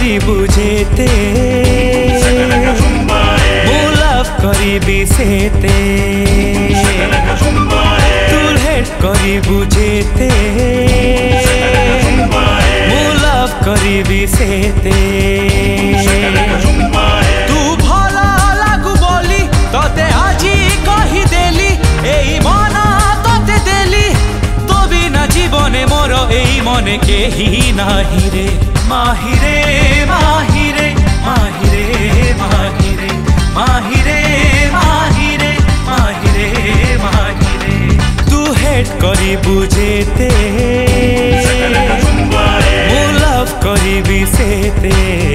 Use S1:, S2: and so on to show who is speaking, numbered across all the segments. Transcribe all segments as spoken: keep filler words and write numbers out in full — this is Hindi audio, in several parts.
S1: करिबु जेते मु लव करिबि सेते तू हेट करिबु जेते मु लव करिबि सेते तू भला लागु बोली तते आजी कहि देली एई मन तते देली तो बिना जीवने मोर एई मने केही नाही रे माहिरे माहिरे माहिरे माहिरे माहिरे माहिरे माहिरे माहिरे तू हेट करिबु जेते मु लव करिबि सेते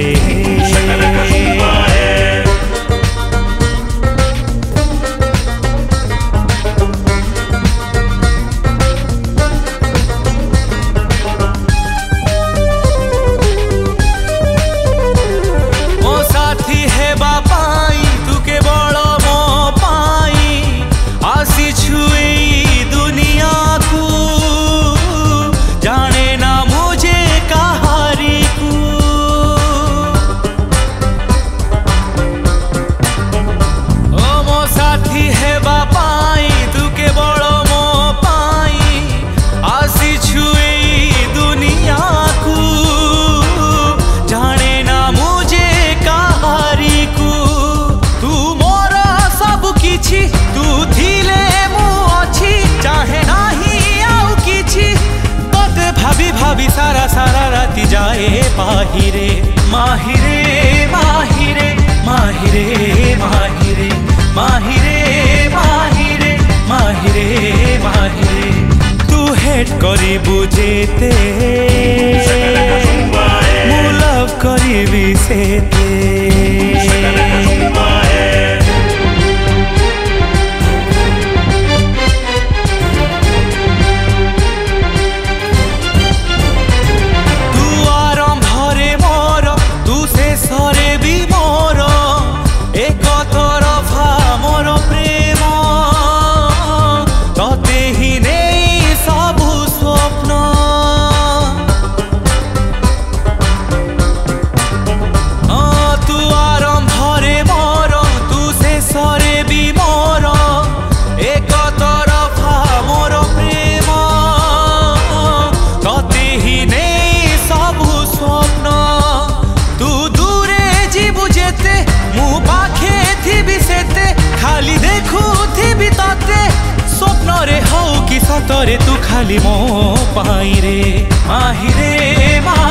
S1: सारा सारा राती जाए माहिरे माहिरे माहिरे माहिरे माहिरे माहिरे माहिरे माहिरे माहिरे तू हेट करिबु जेते मु लव करिबि सेते खाली देखू थी ताते स्वप्न रे हो कि सतरे तू खाली मो पाई रे माहिरे।